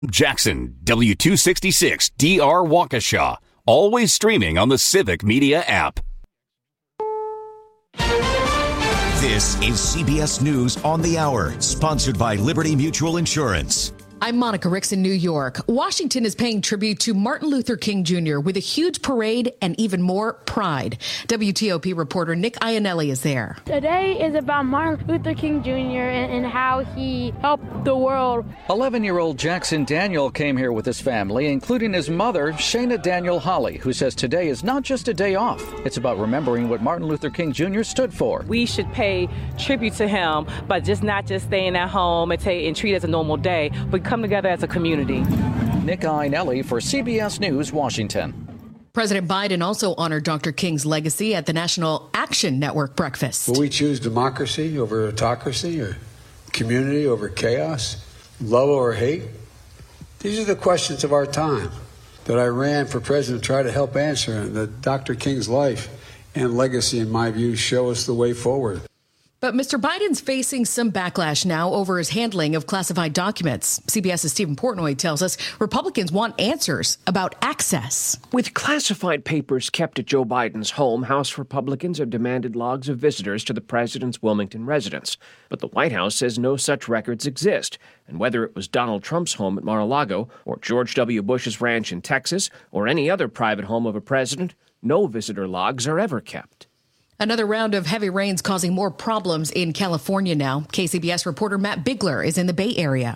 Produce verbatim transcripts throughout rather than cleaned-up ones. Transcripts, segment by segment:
Jackson, W two sixty-six D R Waukesha. Always streaming on the Civic Media app. This is C B S News on the Hour, sponsored by Liberty Mutual Insurance. I'm Monica Ricks in New York. Washington is paying tribute to Martin Luther King Junior with a huge parade and even more pride. W T O P reporter Nick Iannelli is there. Today is about Martin Luther King Junior and, and how he helped the world. eleven-year-old Jackson Daniel came here with his family, including his mother, Shayna Daniel Holly, who says today is not just a day off. It's about remembering what Martin Luther King Junior stood for. We should pay tribute to him, but just not just staying at home and, take, and treat it as a normal day, but come together as a community. Nick Iannelli for C B S News, Washington. President Biden also honored Doctor King's legacy at the National Action Network breakfast. Will we choose democracy over autocracy, or community over chaos, love over hate? These are the questions of our time that I ran for president to try to help answer, and that Doctor King's life and legacy, in my view, show us the way forward. But Mister Biden's facing some backlash now over his handling of classified documents. CBS's Stephen Portnoy tells us Republicans want answers about access. With classified papers kept at Joe Biden's home, House Republicans have demanded logs of visitors to the president's Wilmington residence. But the White House says no such records exist. And whether it was Donald Trump's home at Mar-a-Lago or George W. Bush's ranch in Texas or any other private home of a president, no visitor logs are ever kept. Another round of heavy rains causing more problems in California now. K C B S reporter Matt Bigler is in the Bay Area.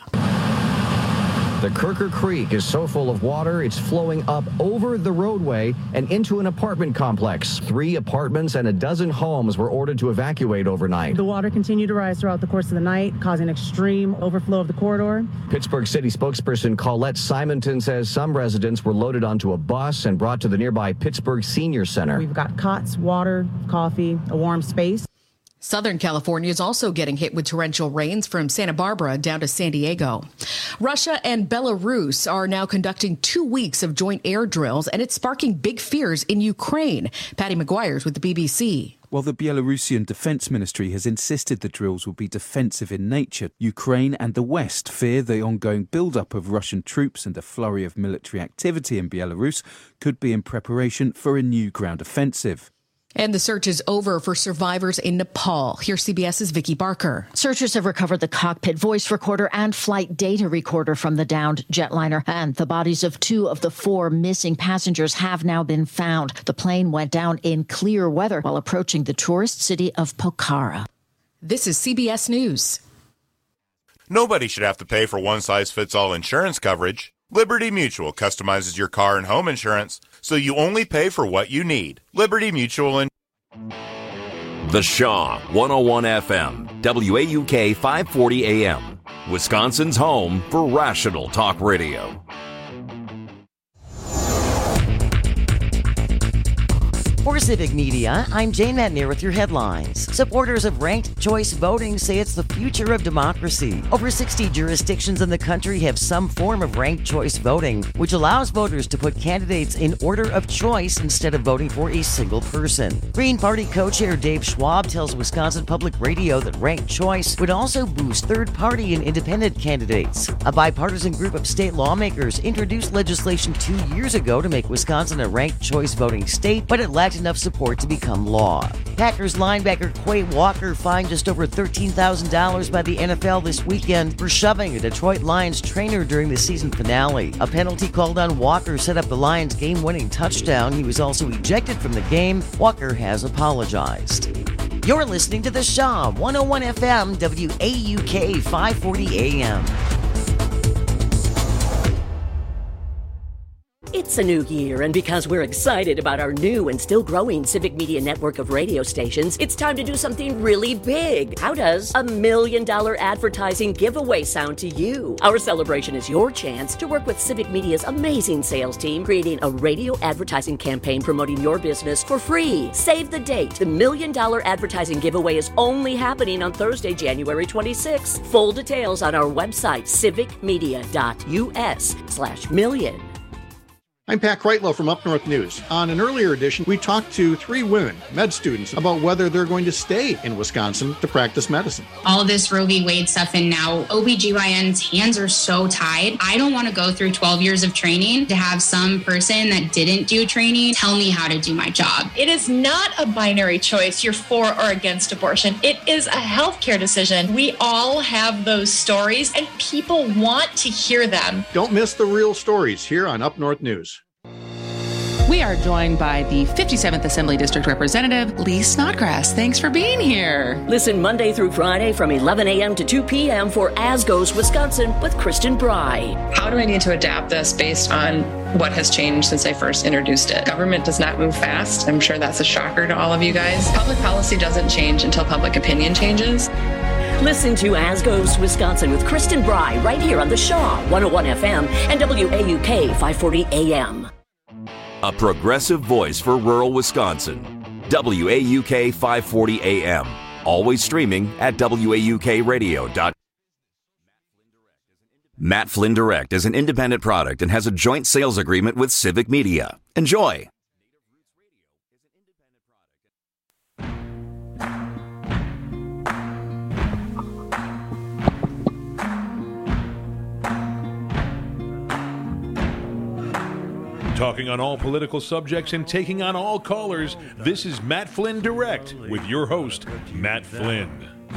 The Kirker Creek is so full of water, it's flowing up over the roadway and into an apartment complex. Three apartments and a dozen homes were ordered to evacuate overnight. The water continued to rise throughout the course of the night, causing extreme overflow of the corridor. Pittsburgh City spokesperson Colette Simonton says some residents were loaded onto a bus and brought to the nearby Pittsburgh Senior Center. We've got cots, water, coffee, a warm space. Southern California is also getting hit with torrential rains from Santa Barbara down to San Diego. Russia and Belarus are now conducting two weeks of joint air drills, and it's sparking big fears in Ukraine. Patty McGuire's with the B B C. While the Belarusian Defense Ministry has insisted the drills will be defensive in nature, Ukraine and the West fear the ongoing build-up of Russian troops and a flurry of military activity in Belarus could be in preparation for a new ground offensive. And the search is over for survivors in Nepal. Here's CBS's Vicky Barker. Searchers have recovered the cockpit voice recorder and flight data recorder from the downed jetliner. And the bodies of two of the four missing passengers have now been found. The plane went down in clear weather while approaching the tourist city of Pokhara. This is C B S News. Nobody should have to pay for one-size-fits-all insurance coverage. Liberty Mutual customizes your car and home insurance, so you only pay for what you need. Liberty Mutual and The Shaw, one oh one F M, W A U K five forty A M, Wisconsin's home for rational talk radio. For Civic Media, I'm Jane Matnier with your headlines. Supporters of ranked choice voting say it's the future of democracy. Over sixty jurisdictions in the country have some form of ranked choice voting, which allows voters to put candidates in order of choice instead of voting for a single person. Green Party co-chair Dave Schwab tells Wisconsin Public Radio that ranked choice would also boost third-party and independent candidates. A bipartisan group of state lawmakers introduced legislation two years ago to make Wisconsin a ranked choice voting state, but it lacked enough support to become law. Packers linebacker Quay Walker fined just over thirteen thousand dollars by the N F L this weekend for shoving a Detroit Lions trainer during the season finale. A penalty called on Walker set up the Lions' game-winning touchdown. He was also ejected from the game. Walker has apologized. You're listening to The Shaw, one oh one F M, W A U K five forty A M. It's a new year, and because we're excited about our new and still growing Civic Media network of radio stations, it's time to do something really big. How does a million dollar advertising giveaway sound to you? Our celebration is your chance to work with Civic Media's amazing sales team, creating a radio advertising campaign promoting your business for free. Save the date. The million dollar advertising giveaway is only happening on Thursday, January twenty-sixth. Full details on our website, civicmedia dot U S slash million. I'm Pat Kreitlow from Up North News. On an earlier edition, we talked to three women, med students, about whether they're going to stay in Wisconsin to practice medicine. All of this Roe v. Wade stuff, and now O B G Y N's hands are so tied. I don't want to go through twelve years of training to have some person that didn't do training tell me how to do my job. It is not a binary choice, you're for or against abortion. It is a healthcare decision. We all have those stories, and people want to hear them. Don't miss the real stories here on Up North News. We are joined by the fifty-seventh Assembly District Representative, Lee Snodgrass. Thanks for being here. Listen Monday through Friday from eleven a.m. to two p.m. for As Goes Wisconsin with Kristen Bry. How do I need to adapt this based on what has changed since I first introduced it? Government does not move fast. I'm sure that's a shocker to all of you guys. Public policy doesn't change until public opinion changes. Listen to As Goes Wisconsin with Kristen Bry right here on the Shaw one oh one F M and W A U K five forty A M. A progressive voice for rural Wisconsin. W A U K five forty A M. Always streaming at W A U K radio dot com. Matt Flynn Direct is an independent product and has a joint sales agreement with Civic Media. Enjoy. Talking on all political subjects and taking on all callers, this is Matt Flynn Direct with your host, Matt Flynn.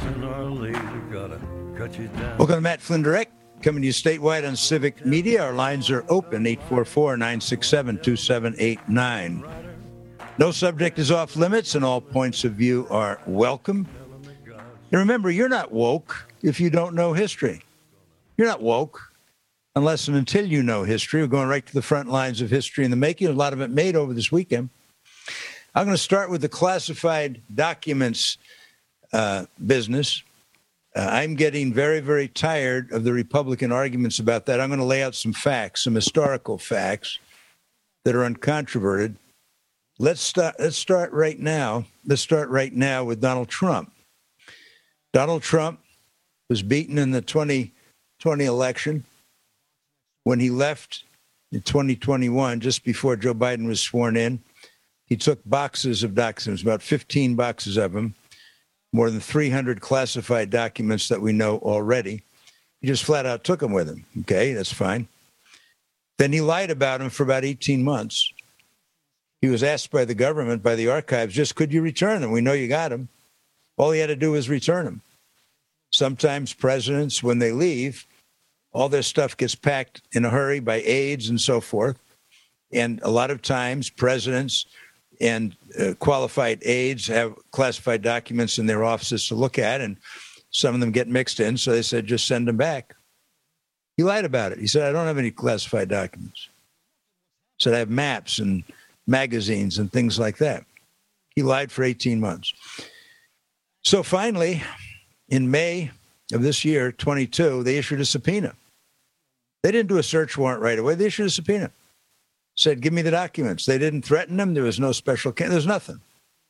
Welcome to Matt Flynn Direct, coming to you statewide on Civic Media. Our lines are open, eight four four, nine six seven, two seven eight nine. No subject is off limits, and all points of view are welcome. And remember, you're not woke if you don't know history. You're not woke unless and until you know history. We're going right to the front lines of history in the making. A lot of it made over this weekend. I'm going to start with the classified documents uh, business. Uh, I'm getting very, very tired of the Republican arguments about that. I'm going to lay out some facts, some historical facts that are uncontroverted. Let's start, let's start right now. Let's start right now with Donald Trump. Donald Trump was beaten in the twenty twenty election. When he left in twenty twenty-one, just before Joe Biden was sworn in, he took boxes of documents, about fifteen boxes of them, more than three hundred classified documents that we know already. He just flat out took them with him. Okay, that's fine. Then he lied about them for about eighteen months. He was asked by the government, by the archives, just could you return them? We know you got them. All he had to do was return them. Sometimes presidents, when they leave, all their stuff gets packed in a hurry by aides and so forth. And a lot of times presidents and uh, qualified aides have classified documents in their offices to look at, and some of them get mixed in. So they said, just send them back. He lied about it. He said, I don't have any classified documents. He said, I have maps and magazines and things like that. He lied for eighteen months. So finally, in May of this year, twenty-two, they issued a subpoena. They didn't do a search warrant right away. They issued a subpoena. Said, give me the documents. They didn't threaten him. There was no special case. There's nothing.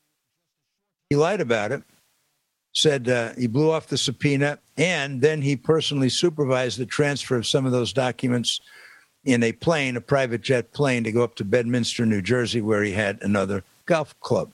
He lied about it. Said uh, he blew off the subpoena, and then he personally supervised the transfer of some of those documents in a plane, a private jet plane, to go up to Bedminster, New Jersey, where he had another golf club.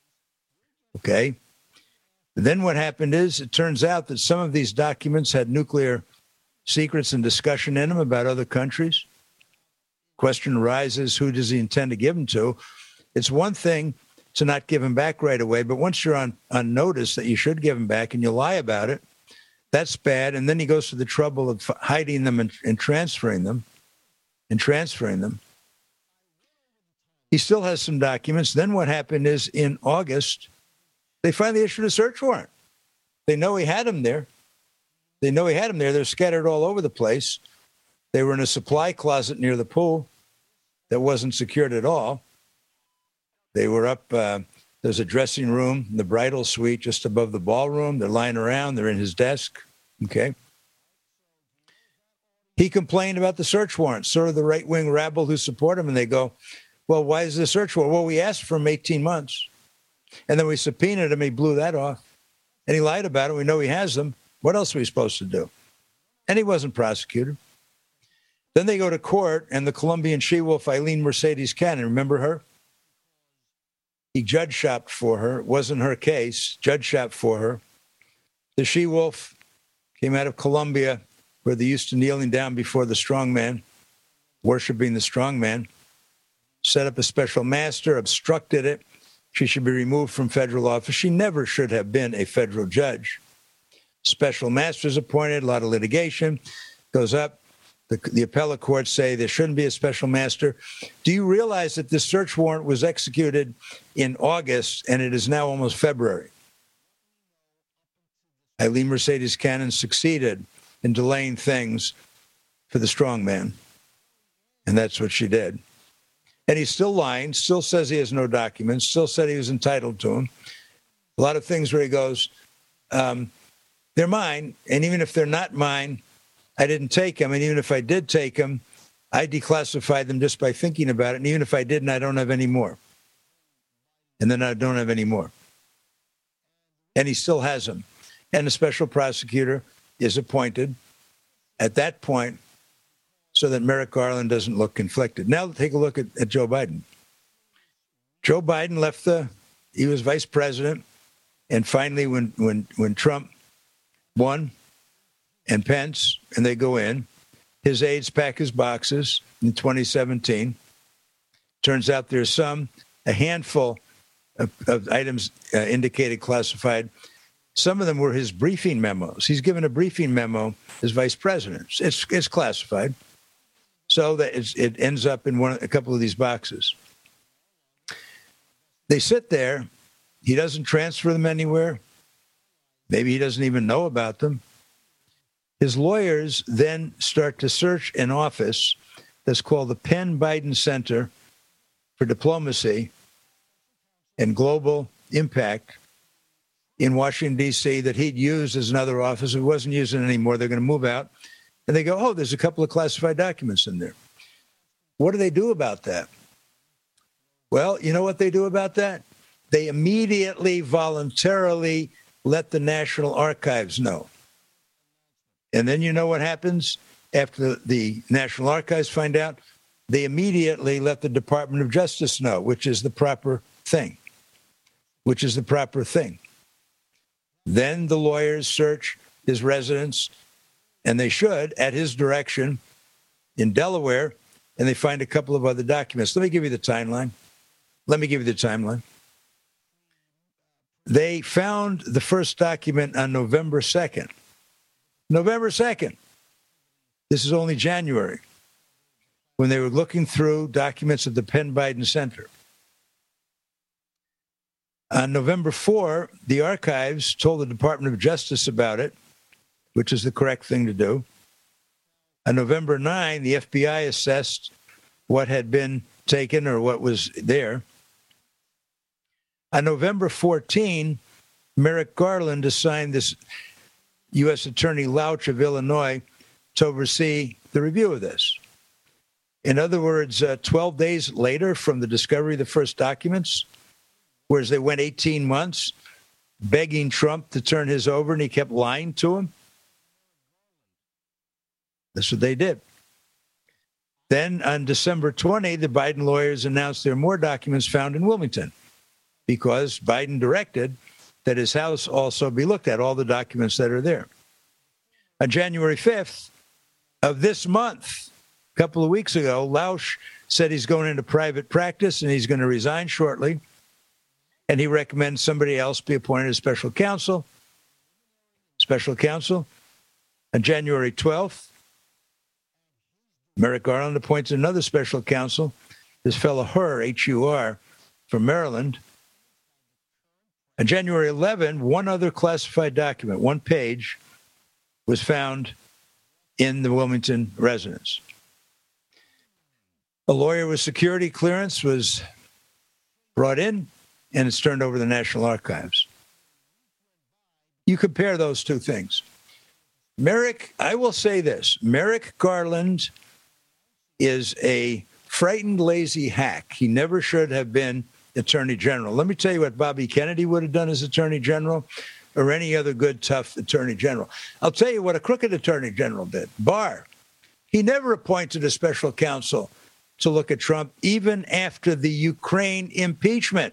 Okay? Then what happened is it turns out that some of these documents had nuclear secrets and discussion in them about other countries. Question arises, who does he intend to give them to? It's one thing to not give them back right away, but once you're on, on notice that you should give them back and you lie about it, that's bad. And then he goes to the trouble of hiding them and, and transferring them and transferring them. He still has some documents. Then what happened is in August, they finally issued a search warrant. They know he had them there. They know he had them there. They're scattered all over the place. They were in a supply closet near the pool that wasn't secured at all. They were up, uh, there's a dressing room in the bridal suite just above the ballroom. They're lying around. They're in his desk. Okay. He complained about the search warrant, sort of the right-wing rabble who support him. And they go, well, why is the search warrant? Well, we asked for him eighteen months. And then we subpoenaed him. He blew that off. And he lied about it. We know he has them. What else are we supposed to do? And he wasn't prosecuted. Then they go to court, and the Colombian she-wolf Eileen Mercedes Cannon, remember her? He judge shopped for her. It wasn't her case. Judge shopped for her. The she-wolf came out of Colombia, where they used to kneeling down before the strong man, worshiping the strong man, set up a special master, obstructed it. She should be removed from federal office. She never should have been a federal judge. Special masters appointed, a lot of litigation, goes up. The, the appellate courts say there shouldn't be a special master. Do you realize that this search warrant was executed in August, and it is now almost February? Eileen Mercedes Cannon succeeded in delaying things for the strong man, and that's what she did. And he's still lying, still says he has no documents, still said he was entitled to them. A lot of things where he goes, um, they're mine, and even if they're not mine, I didn't take them, and even if I did take them, I declassified them just by thinking about it, and even if I didn't, I don't have any more. And then I don't have any more. And he still has them. And a special prosecutor is appointed at that point so that Merrick Garland doesn't look conflicted. Now take a look at, at Joe Biden. Joe Biden left the, he was vice president, and finally when when when Trump won, and Pence, and they go in, his aides pack his boxes in twenty seventeen. Turns out there's some, a handful of, of items uh, indicated classified. Some of them were his briefing memos. He's given a briefing memo as vice president. It's, it's classified. So that it's, it ends up in one, a couple of these boxes. They sit there. He doesn't transfer them anywhere. Maybe he doesn't even know about them. His lawyers then start to search an office that's called the Penn Biden Center for Diplomacy and Global Impact in Washington, D C, that he'd used as another office. It wasn't using it anymore. They're going to move out. And they go, oh, there's a couple of classified documents in there. What do they do about that? Well, you know what they do about that? They immediately, voluntarily let the National Archives know. And then you know what happens after the, the National Archives find out? They immediately let the Department of Justice know, which is the proper thing, which is the proper thing. Then the lawyers search his residence, and they should, at his direction, in Delaware, and they find a couple of other documents. Let me give you the timeline. Let me give you the timeline. They found the first document on November second. November second. This is only January, when they were looking through documents at the Penn Biden Center. On November fourth, the archives told the Department of Justice about it, which is the correct thing to do. On November ninth, the F B I assessed what had been taken or what was there. On November fourteenth, Merrick Garland assigned this U S Attorney Lauch of Illinois to oversee the review of this. In other words, uh, twelve days later from the discovery of the first documents, whereas they went eighteen months begging Trump to turn his over, and he kept lying to him. That's what they did. Then on December twentieth, the Biden lawyers announced there are more documents found in Wilmington because Biden directed that his house also be looked at, all the documents that are there. On January fifth of this month, a couple of weeks ago, Lauch said he's going into private practice and he's going to resign shortly. And he recommends somebody else be appointed as special counsel. Special counsel. On January twelfth, Merrick Garland appoints another special counsel, this fellow Hur, H U R, from Maryland. On January eleventh, one other classified document, one page, was found in the Wilmington residence. A lawyer with security clearance was brought in, and it's turned over to the National Archives. You compare those two things. Merrick, I will say this, Merrick Garland is a frightened, lazy hack. He never should have been Attorney General. Let me tell you what Bobby Kennedy would have done as Attorney General, or any other good, tough Attorney General. I'll tell you what a crooked Attorney General did. Barr. He never appointed a special counsel to look at Trump, even after the Ukraine impeachment,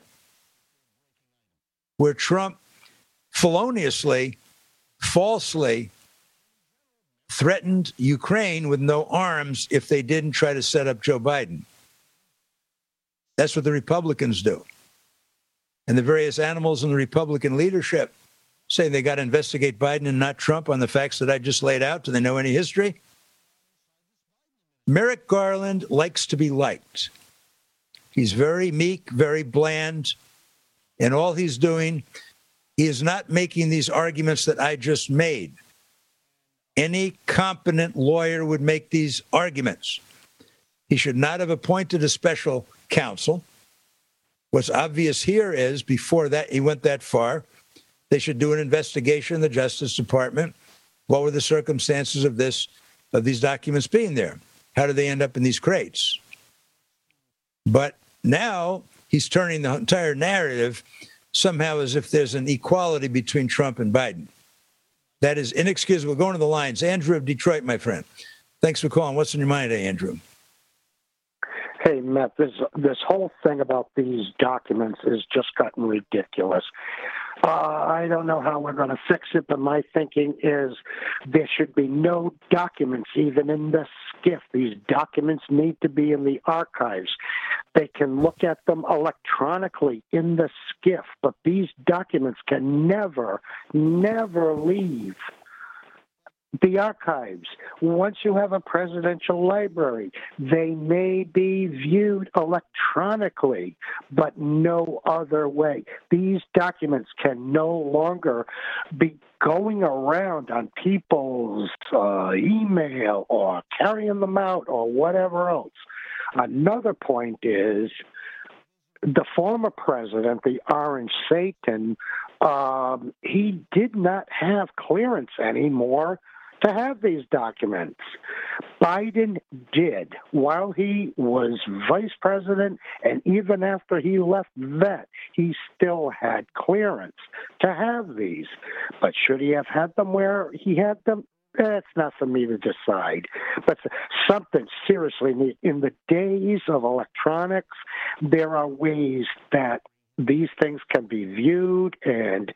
where Trump feloniously, falsely threatened Ukraine with no arms if they didn't try to set up Joe Biden. That's what the Republicans do. And the various animals in the Republican leadership say they got to investigate Biden and not Trump on the facts that I just laid out. Do they know any history? Merrick Garland likes to be liked. He's very meek, very bland, and all he's doing, he is not making these arguments that I just made. Any competent lawyer would make these arguments. He should not have appointed a special counsel. What's obvious here is, before that he went that far, they should do an investigation in the Justice Department. What were the circumstances of this, of these documents being there? How did they end up in these crates? But now he's turning the entire narrative somehow as if there's an equality between Trump and Biden. That is inexcusable. Going to the lines. Andrew of Detroit, my friend. Thanks for calling. What's in your mind today, Andrew? Hey, Matt, this this whole thing about these documents is just gotten ridiculous. Uh, I don't know how we're going to fix it, but my thinking is there should be no documents even in the SCIF. These documents need to be in the archives. They can look at them electronically in the SCIF, but these documents can never, never leave the archives. Once you have a presidential library, they may be viewed electronically, but no other way. These documents can no longer be going around on people's uh, email or carrying them out or whatever else. Another point is the former president, the Orange Satan, um, he did not have clearance anymore to have these documents. Biden did while he was vice president, and even after he left that, he still had clearance to have these. But should he have had them where he had them? That's not for me to decide. But something seriously needs. In the days of electronics, there are ways that these things can be viewed, and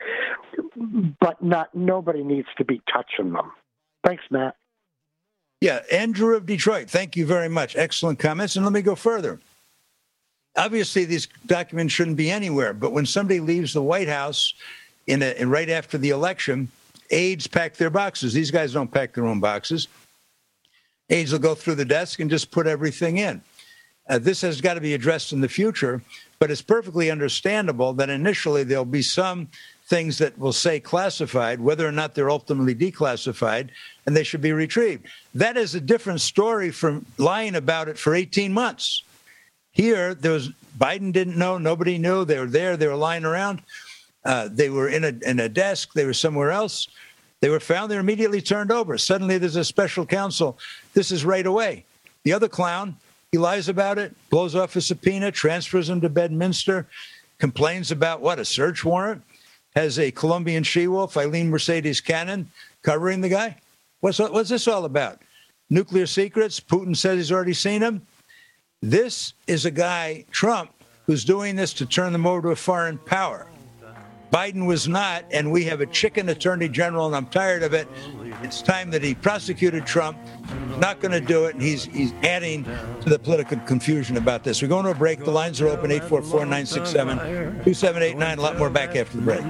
but not nobody needs to be touching them. Thanks, Matt. Yeah, Andrew of Detroit, thank you very much. Excellent comments. And let me go further. Obviously, these documents shouldn't be anywhere, but when somebody leaves the White House in, a, in right after the election, aides pack their boxes. These guys don't pack their own boxes. Aides will go through the desk and just put everything in. Uh, this has got to be addressed in the future, but it's perfectly understandable that initially there'll be some things that will say classified, whether or not they're ultimately declassified, and they should be retrieved. That is a different story from lying about it for eighteen months. Here, there was Biden didn't know, nobody knew. They were there, they were lying around. Uh, they were in a in a desk, they were somewhere else. They were found, they're immediately turned over. Suddenly there's a special counsel. This is right away. The other clown, he lies about it, blows off a subpoena, transfers him to Bedminster, complains about what, a search warrant? Has a Colombian she-wolf, Eileen Mercedes Cannon, covering the guy? What's, what's this all about? Nuclear secrets? Putin says he's already seen them? This is a guy, Trump, who's doing this to turn them over to a foreign power. Biden was not, and we have a chicken attorney general, and I'm tired of it. It's time that he prosecuted Trump. He's not going to do it, and he's he's adding to the political confusion about this. We're going to a break. The lines are open, eight four four, nine six seven, two seven eight nine. A lot more back after the break.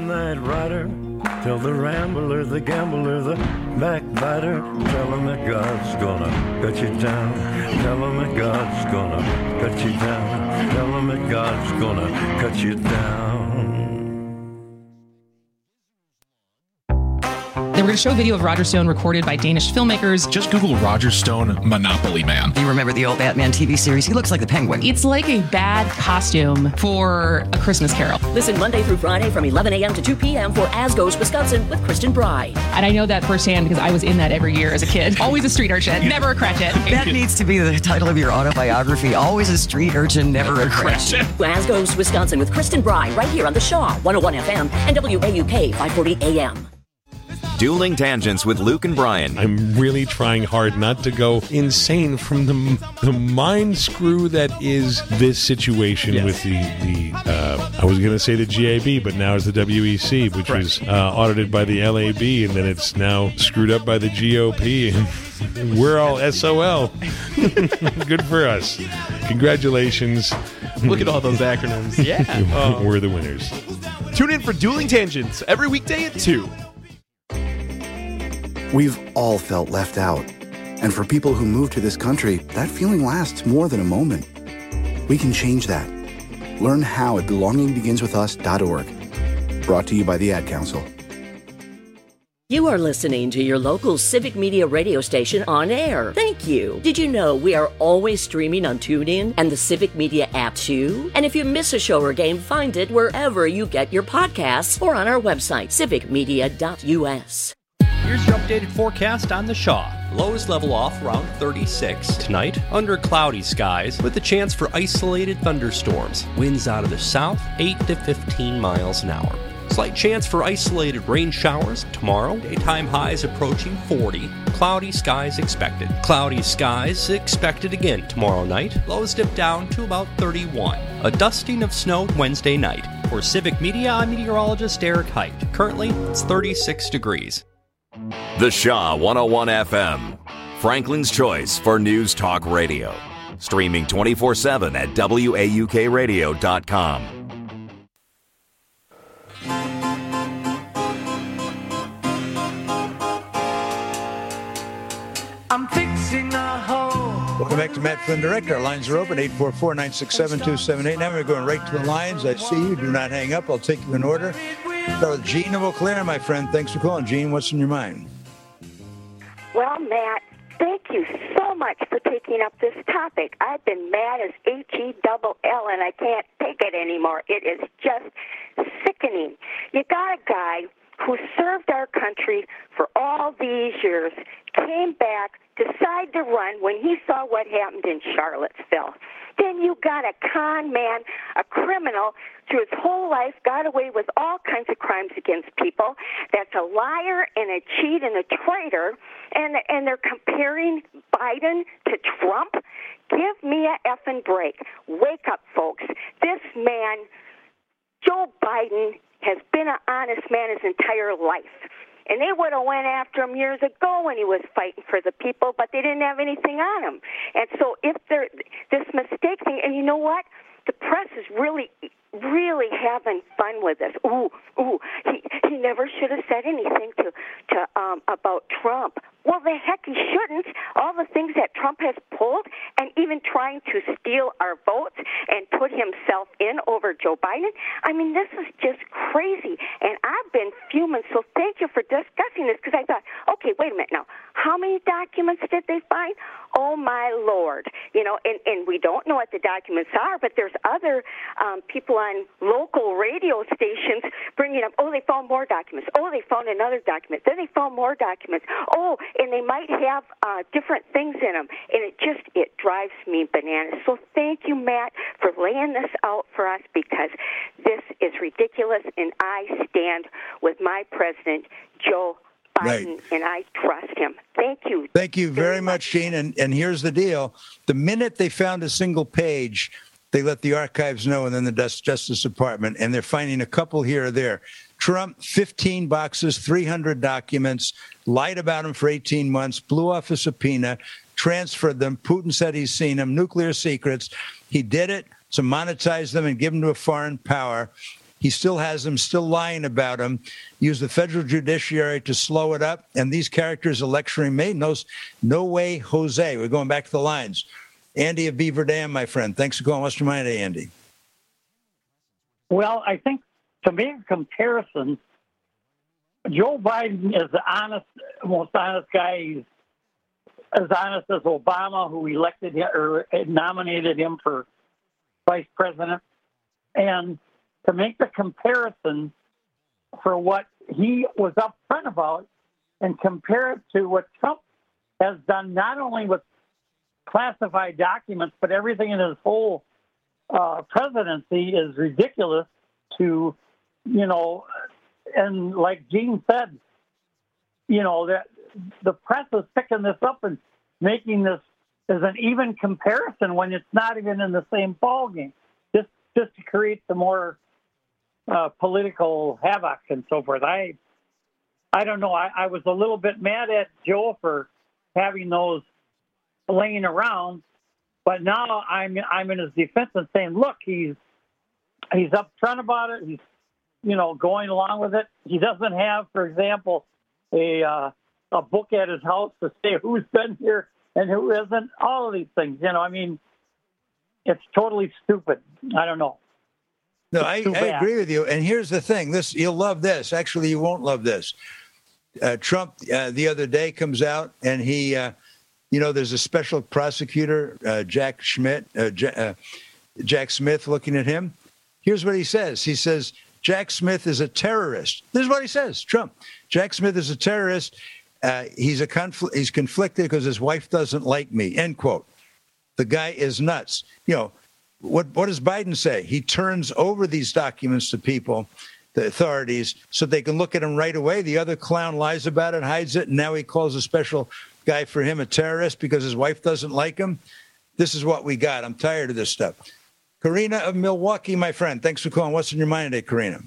Tell the rambler, the gambler, the backbiter, tell him that God's gonna cut you down. Tell him that God's gonna cut you down. Tell him that God's gonna cut you down. They were going to show a video of Roger Stone recorded by Danish filmmakers. Just Google Roger Stone Monopoly Man. Do you remember the old Batman T V series? He looks like the Penguin. It's like a bad costume for A Christmas Carol. Listen Monday through Friday from eleven a.m. to two p.m. for As Goes Wisconsin with Kristen Bry. And I know that firsthand because I was in that every year as a kid. Always a street urchin, never a Cratchit. That needs to be the title of your autobiography. Always a street urchin, never a Cratchit. As Goes Wisconsin with Kristen Bry right here on the Shaw one oh one F M and W A U K five forty A M. Dueling Tangents with Luke and Brian. I'm really trying hard not to go insane from the the mind screw that is this situation yes. with the, the uh, I was going to say the G A B, but now it's the W E C, which right. was uh, audited by the L A B, and then it's now screwed up by the G O P, and we're all S O L. Good for us. Congratulations. Look at all those acronyms. Yeah. Um, we're the winners. Tune in for Dueling Tangents every weekday at two. We've all felt left out. And for people who move to this country, that feeling lasts more than a moment. We can change that. Learn how at belonging begins with us dot org. Brought to you by the Ad Council. You are listening to your local Civic Media radio station on air. Thank you. Did you know we are always streaming on TuneIn and the Civic Media app too? And if you miss a show or game, find it wherever you get your podcasts or on our website, civic media dot u s. Here's your updated forecast on the Shaw. Lows level off around thirty-six. Tonight, under cloudy skies with a chance for isolated thunderstorms. Winds out of the south, eight to fifteen miles an hour. Slight chance for isolated rain showers tomorrow. Daytime highs approaching forty. Cloudy skies expected. Cloudy skies expected again tomorrow night. Lows dip down to about thirty-one. A dusting of snow Wednesday night. For Civic Media, I'm meteorologist Eric Height. Currently, it's thirty-six degrees. The Shaw one oh one F M, Franklin's choice for news talk radio. Streaming twenty-four seven at W A U K radio dot com. I'm fixing a hole. Welcome back to Matt Flynn Direct. Our lines are open, eight four four, nine six seven, two seven eight. Now we're going right to the lines. I see you. Do not hang up. I'll take you in order. Start with Gene of Eau Claire, my friend. Thanks for calling. Gene, what's in your mind? Well, Matt, thank you so much for taking up this topic. I've been mad as H E double L, and I can't take it anymore. It is just sickening. You got a guy who served our country for all these years, came back, decided to run when he saw what happened in Charlottesville. Then you got a con man, a criminal, through his whole life got away with all kinds of crimes against people. That's a liar and a cheat and a traitor, and and they're comparing Biden to Trump. Give me a effing break. Wake up, folks. This man, Joe Biden, has been an honest man his entire life. And they would have went after him years ago when he was fighting for the people, but they didn't have anything on him. And so if they're this mistake thing, and you know what? The press is really, really having fun with this. Ooh, ooh, he he never should have said anything to to um, about Trump. Well, the heck he shouldn't. All the things that Trump has pulled, and even trying to steal our votes and put himself in over Joe Biden. I mean, this is just crazy. And I've been fuming, so thank you for discussing this, because I thought, okay, wait a minute now. How many documents did they find? Oh, my Lord. You know, and, and we don't know what the documents are, but there's other um, people on local radio stations bringing up, oh, they found more documents. Oh, they found another document. Then they found more documents. Oh, and they might have uh, different things in them. And it just, it drives me bananas. So thank you, Matt, for laying this out for us, because this is ridiculous, and I stand with my president, Joe Biden, right, and I trust him. Thank you. Thank you very, very much, Gene. And, and here's the deal. The minute they found a single page, they let the archives know, and then the Justice Department, and they're finding a couple here or there. Trump, fifteen boxes, three hundred documents, lied about him for eighteen months, blew off a subpoena, transferred them. Putin said he's seen them, nuclear secrets. He did it to monetize them and give them to a foreign power. He still has them, still lying about them. Use the federal judiciary to slow it up. And these characters are lecturing me. No, no way, Jose. We're going back to the lines. Andy of Beaver Dam, my friend. Thanks for calling. What's your mind, Andy? Well, I think to make a comparison, Joe Biden is the honest, most honest guy. He's as honest as Obama, who elected him or nominated him for vice president. And to make the comparison for what he was upfront about and compare it to what Trump has done, not only with classified documents, but everything in his whole uh, presidency is ridiculous to, you know, and like Gene said, you know, that the press is picking this up and making this as an even comparison when it's not even in the same ballgame, just just to create some more uh, political havoc and so forth. I I don't know. I, I was a little bit mad at Joe for having those laying around, but now I'm I'm in his defense and saying, look, he's he's upfront about it. He's you know going along with it. He doesn't have, for example, a uh, a book at his house to say who's been here and who isn't. All of these things, you know. I mean, it's totally stupid. I don't know. No, I, I agree with you. And here's the thing: this you'll love this. Actually, you won't love this. Uh, Trump uh, the other day comes out and he, uh, you know, there's a special prosecutor, uh, Jack Schmidt, uh, J- uh, Jack Smith, looking at him. Here's what he says. He says, Jack Smith is a terrorist. This is what he says, Trump. Jack Smith is a terrorist. Uh, he's a confl- he's conflicted because his wife doesn't like me, end quote. The guy is nuts. You know, what, what does Biden say? He turns over these documents to people, the authorities, so they can look at them right away. The other clown lies about it, hides it, and now he calls a special guy for him a terrorist because his wife doesn't like him. This is what we got. I'm tired of this stuff. Karina of Milwaukee, my friend, thanks for calling. What's in your mind today, Karina?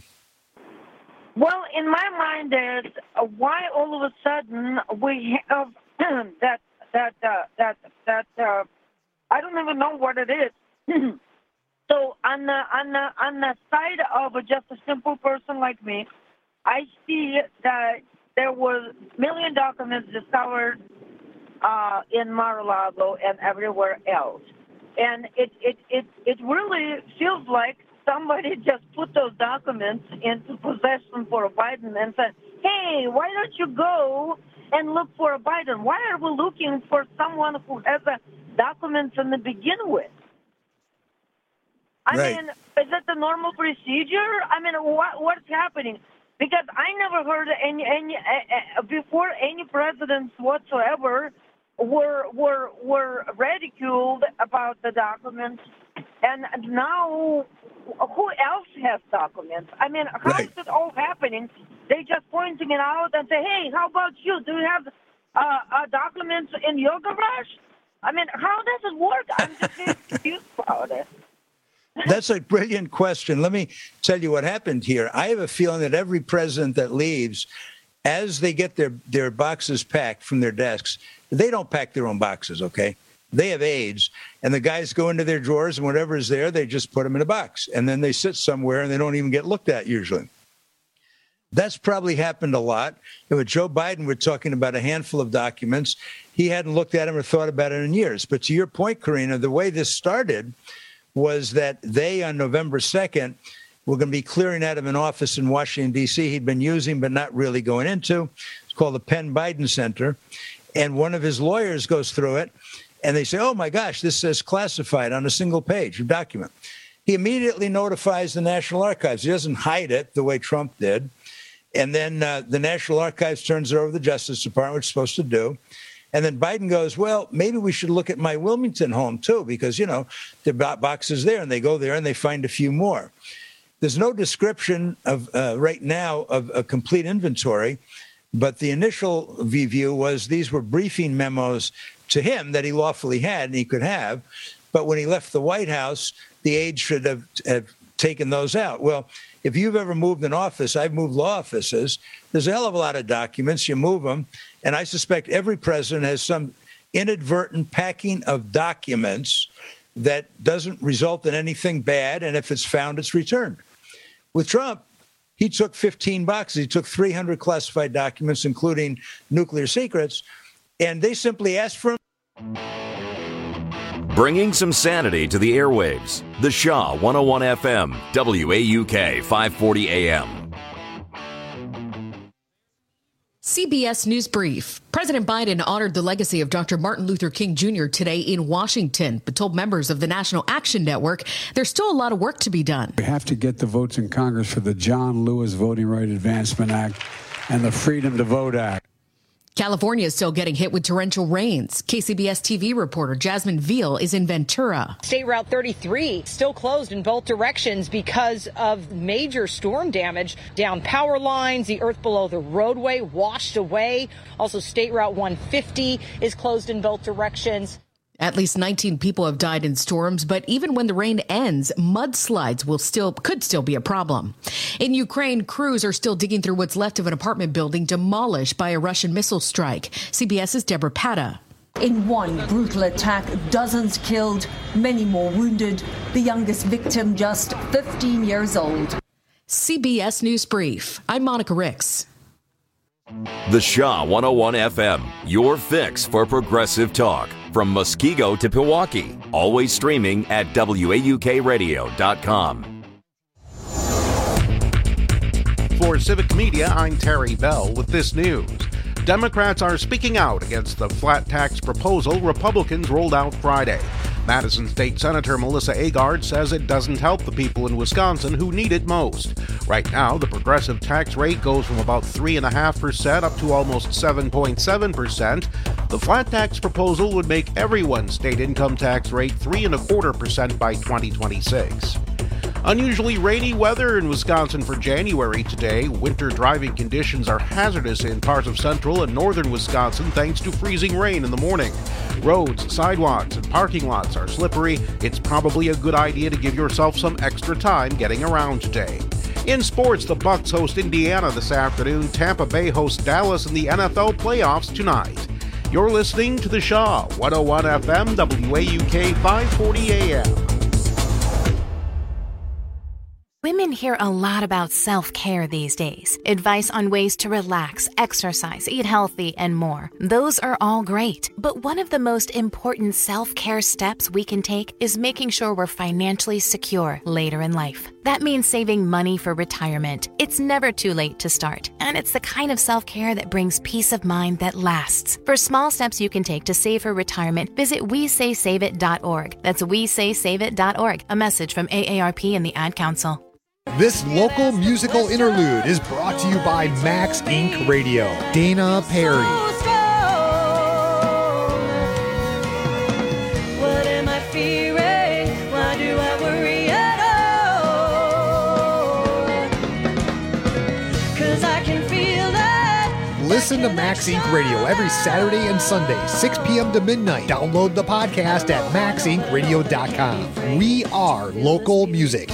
Well, in my mind is uh, why all of a sudden we have that that uh, that that uh, I don't even know what it is. So on the on the on the side of just a simple person like me, I see that there was million documents discovered uh, in Mar-a-Lago and everywhere else, and it it it it really feels like somebody just put those documents into possession for a Biden and said, hey, why don't you go and look for a Biden? Why are we looking for someone who has a documents in the begin with? I right. mean, is it the normal procedure? I mean, what what's happening? Because I never heard any, any uh, uh, before any presidents whatsoever were were were ridiculed about the documents, and now who else has documents? I mean, how right. is it all happening? They just pointing it out and say, "Hey, how about you? Do you have uh, uh, documents in your garage?" I mean, how does it work? I'm just confused about it. That's a brilliant question. Let me tell you what happened here. I have a feeling that every president that leaves, as they get their, their boxes packed from their desks, they don't pack their own boxes, okay? They have aides, and the guys go into their drawers, and whatever is there, they just put them in a box. And then they sit somewhere, and they don't even get looked at usually. That's probably happened a lot. And with Joe Biden, we're talking about a handful of documents. He hadn't looked at them or thought about it in years. But to your point, Karina, the way this started was that they, on November second, were going to be clearing out of an office in Washington, D C he'd been using but not really going into. It's called the Penn Biden Center. And one of his lawyers goes through it, and they say, oh, my gosh, this says classified on a single page of document. He immediately notifies the National Archives. He doesn't hide it the way Trump did. And then uh, the National Archives turns it over to the Justice Department, which it's supposed to do. And then Biden goes, well, maybe we should look at my Wilmington home, too, because, you know, the boxes there, and they go there and they find a few more. There's no description of uh, right now of a complete inventory, but the initial view was these were briefing memos to him that he lawfully had and he could have. But when he left the White House, the aides should have, have taken those out. Well, if you've ever moved an office, I've moved law offices, there's a hell of a lot of documents. You move them. And I suspect every president has some inadvertent packing of documents that doesn't result in anything bad. And if it's found, it's returned. With Trump, he took fifteen boxes. He took three hundred classified documents, including nuclear secrets. And they simply asked for them. Bringing some sanity to the airwaves. The Shaw one oh one F M, W A U K five forty A M. C B S News Brief. President Biden honored the legacy of Doctor Martin Luther King Junior today in Washington, but told members of the National Action Network there's still a lot of work to be done. We have to get the votes in Congress for the John Lewis Voting Right Advancement Act and the Freedom to Vote Act. California is still getting hit with torrential rains. K C B S T V reporter Jasmine Veal is in Ventura. State Route thirty-three still closed in both directions because of major storm damage. Down power lines, the earth below the roadway washed away. Also, State Route one fifty is closed in both directions. At least nineteen people have died in storms, but even when the rain ends, mudslides will still could still be a problem. In Ukraine, crews are still digging through what's left of an apartment building demolished by a Russian missile strike. CBS's Deborah Pata. In one brutal attack, dozens killed, many more wounded. The youngest victim just fifteen years old. C B S News Brief. I'm Monica Ricks. The Shaw one oh one F M, your fix for progressive talk. From Muskego to Pewaukee, always streaming at W A U K radio dot com. For Civic Media, I'm Terry Bell with this news. Democrats are speaking out against the flat tax proposal Republicans rolled out Friday. Madison State Senator Melissa Agard says it doesn't help the people in Wisconsin who need it most. Right now, the progressive tax rate goes from about three point five percent up to almost seven point seven percent. The flat tax proposal would make everyone's state income tax rate three point five quarter percent by twenty twenty-six. Unusually rainy weather in Wisconsin for January today. Winter driving conditions are hazardous in parts of central and northern Wisconsin thanks to freezing rain in the morning. Roads, sidewalks, and parking lots are slippery. It's probably a good idea to give yourself some extra time getting around today. In sports, the Bucks host Indiana this afternoon. Tampa Bay hosts Dallas in the N F L playoffs tonight. You're listening to the Shaw one oh one F M, W A U K five forty A M. Women hear a lot about self-care these days. Advice on ways to relax, exercise, eat healthy, and more. Those are all great. But one of the most important self-care steps we can take is making sure we're financially secure later in life. That means saving money for retirement. It's never too late to start. And it's the kind of self-care that brings peace of mind that lasts. For small steps you can take to save for retirement, visit we say save it dot org. That's we say save it dot org. A message from A A R P and the Ad Council. This local musical interlude is brought to you by Max Incorporated. Radio. Dana Perry. What am I fearing? Why do I worry at all? 'Cause I can feel that. Listen to Max Incorporated. Radio every Saturday and Sunday, six p.m. to midnight. Download the podcast at max inc radio dot com. We are local music.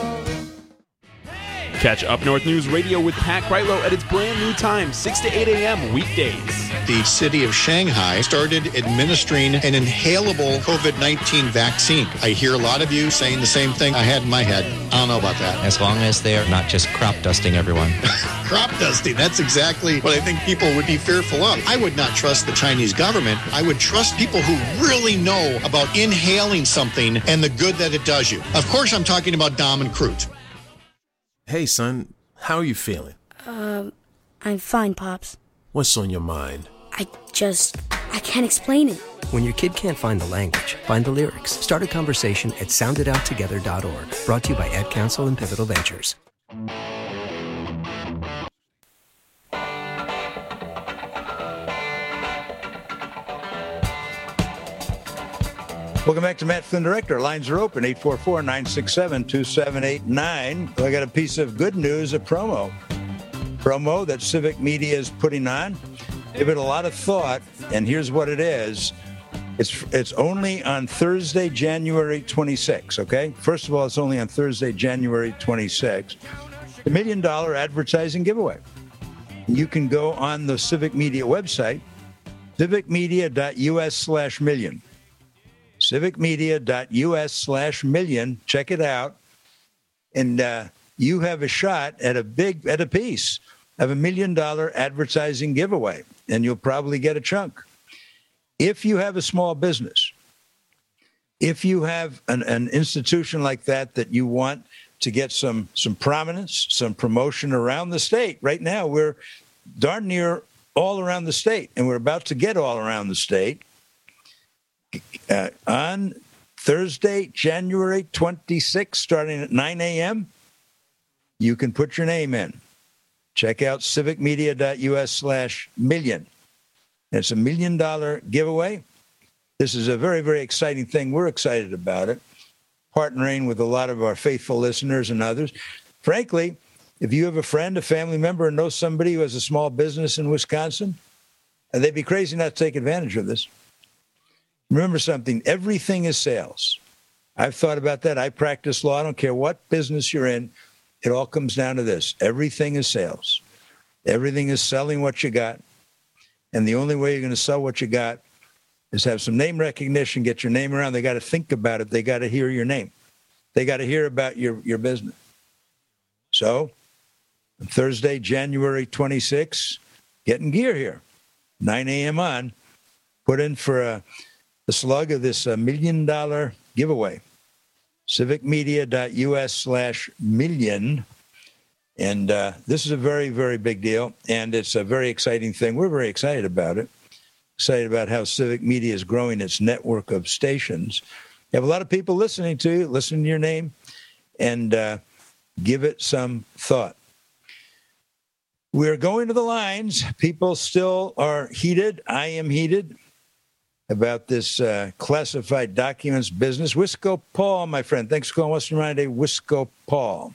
Catch Up North News Radio with Pat Kreitlow at its brand new time, six to eight a.m. weekdays. The city of Shanghai started administering an inhalable COVID nineteen vaccine. I hear a lot of you saying the same thing I had in my head. I don't know about that. As long as they're not just crop dusting everyone. Crop dusting, that's exactly what I think people would be fearful of. I would not trust the Chinese government. I would trust people who really know about inhaling something and the good that it does you. Of course, I'm talking about Dom and Crute. Hey, son, how are you feeling? Um, I'm fine, Pops. What's on your mind? I just, I can't explain it. When your kid can't find the language, find the lyrics. Start a conversation at sound it out together dot org. Brought to you by Ad Council and Pivotal Ventures. Welcome back to Matt Flynn Director. Lines are open, eight four four, nine six seven, two seven eight nine. I got a piece of good news, a promo. Promo that Civic Media is putting on. Give it a lot of thought, and here's what it is. It's it's only on Thursday, January twenty-sixth, okay? First of all, it's only on Thursday, January twenty-sixth. The Million Dollar Advertising Giveaway. You can go on the Civic Media website, civic media dot u s slash million. civic media dot u s slash million. Check it out. And uh, you have a shot at a big, at a piece of a million dollar advertising giveaway. And you'll probably get a chunk. If you have a small business, if you have an, an institution like that that you want to get some, some prominence, some promotion around the state. Right now, we're darn near all around the state, and we're about to get all around the state. Uh, on Thursday, January twenty-sixth, starting at nine a.m., you can put your name in. Check out civic media dot u s slash million. And it's a million dollar giveaway. This is a very, very exciting thing. We're excited about it, partnering with a lot of our faithful listeners and others. Frankly, if you have a friend, a family member, and know somebody who has a small business in Wisconsin, they'd be crazy not to take advantage of this. Remember something, everything is sales. I've thought about that. I practice law. I don't care what business you're in. It all comes down to this. Everything is sales. Everything is selling what you got. And the only way you're going to sell what you got is have some name recognition, get your name around. They got to think about it. They got to hear your name. They got to hear about your, your business. So on Thursday, January twenty-sixth, getting gear here, nine a.m. on, put in for a, a slug of this uh, million-dollar giveaway. civicmedia.us slash million. And uh, this is a very, very big deal, and it's a very exciting thing. We're very excited about it, excited about how Civic Media is growing its network of stations. You have a lot of people listening to you, listening to your name, and uh, give it some thought. We're going to the lines. People still are heated. I am heated about this uh, classified documents business. Wisco Paul, my friend. Thanks for calling Western Rhine Day. Wisco Paul.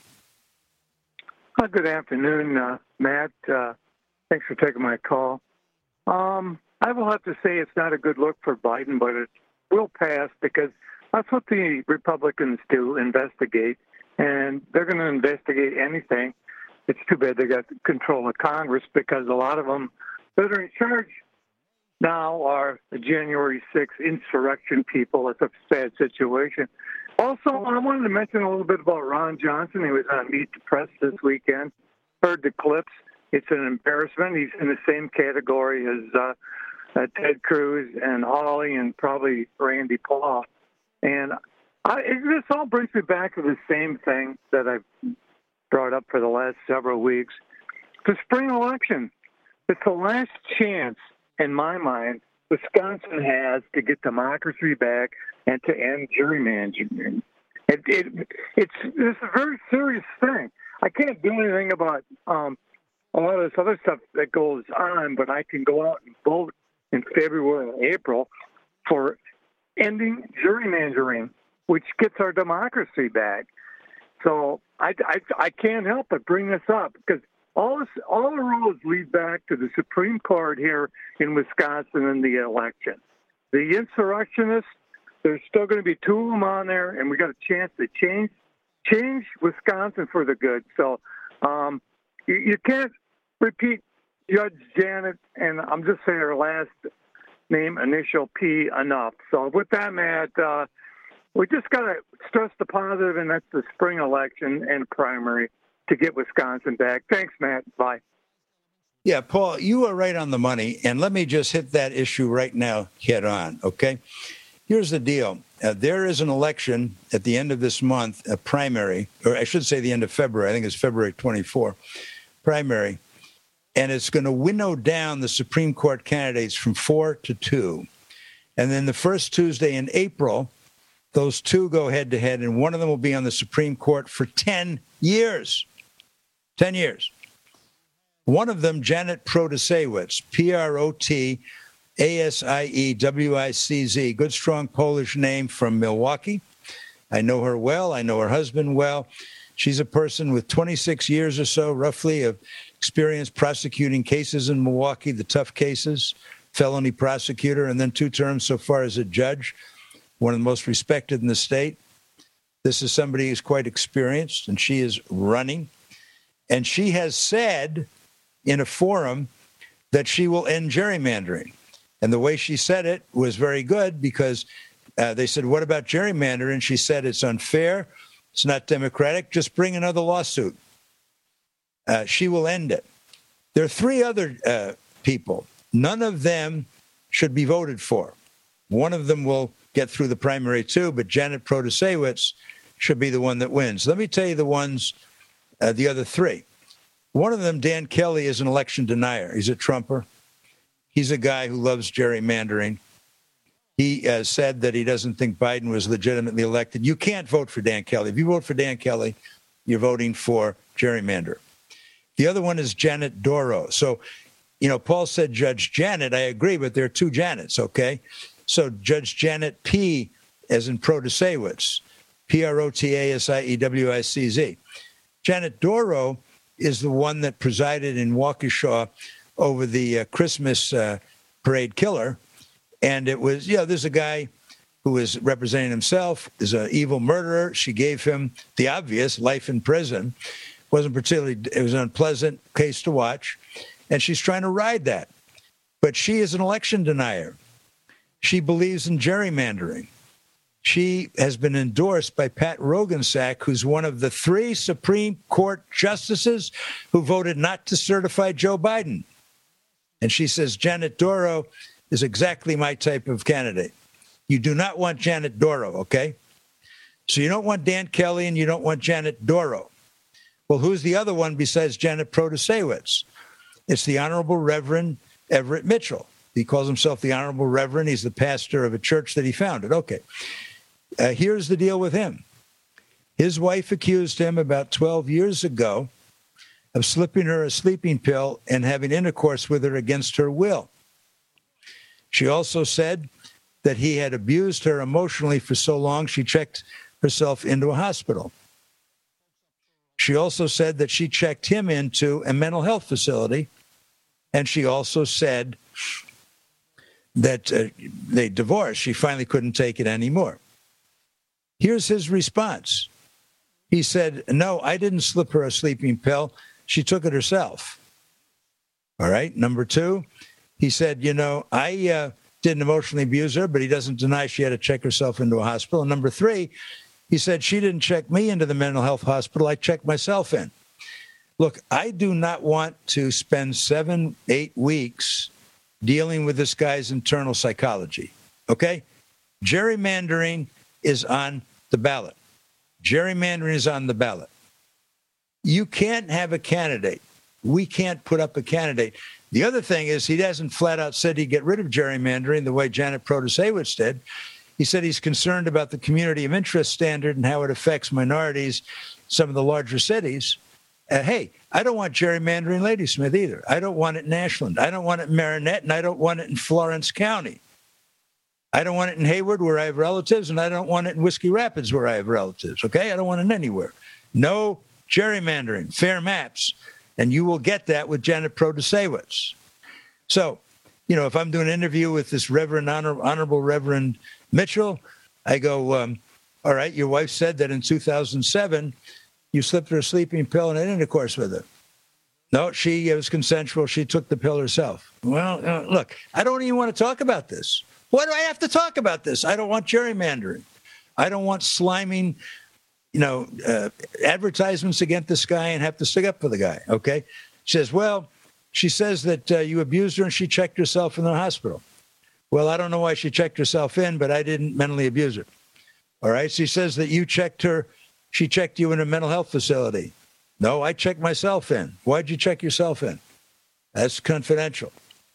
Uh, good afternoon, uh, Matt. Uh, thanks for taking my call. Um, I will have to say it's not a good look for Biden, but it will pass because that's what the Republicans do, investigate, and they're going to investigate anything. It's too bad they got control of Congress because a lot of them that are in charge now are the January sixth insurrection people. It's a sad situation. Also, I wanted to mention a little bit about Ron Johnson. He was on Meet the Press this weekend. Heard the clips. It's an embarrassment. He's in the same category as uh, uh, Ted Cruz and Hawley and probably Randy Paul. And I, it, this all brings me back to the same thing that I've brought up for the last several weeks. The spring election. It's the last chance, in my mind, Wisconsin has to get democracy back and to end gerrymandering. It, it, it's, it's a very serious thing. I can't do anything about um, a lot of this other stuff that goes on, but I can go out and vote in February and April for ending gerrymandering, which gets our democracy back. So I, I, I can't help but bring this up because all this, all the roads lead back to the Supreme Court here in Wisconsin in the election. The insurrectionists, there's still going to be two of them on there, and we got a chance to change change Wisconsin for the good. So um, you, you can't repeat Judge Janet, and I'm just saying her last name, initial P, enough. So with that, Matt, uh, we just got to stress the positive, and that's the spring election and primary to get Wisconsin back. Thanks, Matt. Bye. Yeah, Paul, you are right on the money, and let me just hit that issue right now head on, okay? Here's the deal. Uh, there is an election at the end of this month, a primary, or I should say the end of February. I think it's February twenty-fourth, primary, and it's going to winnow down the Supreme Court candidates from four to two. And then the first Tuesday in April, those two go head-to-head, and one of them will be on the Supreme Court for ten years. ten years. One of them, Janet Protasiewicz, P R O T A S I E W I C Z, good, strong Polish name, from Milwaukee. I know her well. I know her husband well. She's a person with twenty-six years or so, roughly, of experience prosecuting cases in Milwaukee, the tough cases, felony prosecutor, and then two terms so far as a judge, one of the most respected in the state. This is somebody who's quite experienced, and she is running. And she has said in a forum that she will end gerrymandering. And the way she said it was very good because uh, they said, what about gerrymandering? She said, it's unfair. It's not democratic. Just bring another lawsuit. Uh, she will end it. There are three other uh, people. None of them should be voted for. One of them will get through the primary too, but Janet Protasiewicz should be the one that wins. Let me tell you the ones, uh, the other three. One of them, Dan Kelly, is an election denier. He's a Trumper. He's a guy who loves gerrymandering. He uh, said that he doesn't think Biden was legitimately elected. You can't vote for Dan Kelly. If you vote for Dan Kelly, you're voting for gerrymander. The other one is Janet Doro. So you know, Paul said Judge Janet. I agree, but there are two Janets, okay? So Judge Janet P, as in Protasiewicz, P R O T A S I E W I C Z. Janet Doro is the one that presided in Waukesha over the uh, Christmas uh, parade killer. And it was, you know, there's a guy who is representing himself, is an evil murderer. She gave him the obvious, life in prison. Wasn't particularly, it was an unpleasant case to watch. And she's trying to ride that. But she is an election denier. She believes in gerrymandering. She has been endorsed by Pat Roggensack, who's one of the three Supreme Court justices who voted not to certify Joe Biden. And she says Janet Doro is exactly my type of candidate. You do not want Janet Doro, okay? So you don't want Dan Kelly and you don't want Janet Doro. Well, who's the other one besides Janet Protasiewicz? It's the Honorable Reverend Everett Mitchell. He calls himself the Honorable Reverend. He's the pastor of a church that he founded. Okay. Uh, here's the deal with him. His wife accused him about twelve years ago of slipping her a sleeping pill and having intercourse with her against her will. She also said that he had abused her emotionally for so long she checked herself into a hospital. She also said that she checked him into a mental health facility, and she also said that uh, they divorced. She finally couldn't take it anymore. Here's his response. He said, no, I didn't slip her a sleeping pill. She took it herself. All right. Number two, he said, you know, I uh, didn't emotionally abuse her, but he doesn't deny she had to check herself into a hospital. And number three, he said, she didn't check me into the mental health hospital. I checked myself in. Look, I do not want to spend seven, eight weeks dealing with this guy's internal psychology. Okay? Gerrymandering is on the ballot. Gerrymandering is on the ballot. You can't have a candidate. We can't put up a candidate. The other thing is he hasn't flat out said he'd get rid of gerrymandering the way Janet Protasiewicz did. He said he's concerned about the community of interest standard and how it affects minorities, some of the larger cities. Uh, hey, I don't want gerrymandering in Ladysmith either. I don't want it in Ashland. I don't want it in Marinette, and I don't want it in Florence County. I don't want it in Hayward, where I have relatives, and I don't want it in Whiskey Rapids, where I have relatives, okay? I don't want it anywhere. No gerrymandering, fair maps, and you will get that with Janet Protasiewicz. So, you know, if I'm doing an interview with this Reverend, Honor, Honorable Reverend Mitchell, I go, um, all right, your wife said that in two thousand seven, you slipped her a sleeping pill and had intercourse with her. No, she it was consensual. She took the pill herself. Well, uh, look, I don't even want to talk about this. Why do I have to talk about this? I don't want gerrymandering. I don't want sliming, you know, uh, advertisements against this guy and have to stick up for the guy, okay? She says, well, she says that uh, you abused her and she checked herself in the hospital. Well, I don't know why she checked herself in, but I didn't mentally abuse her. All right? She says that you checked her, she checked you in a mental health facility. No, I checked myself in. Why'd you check yourself in? That's confidential.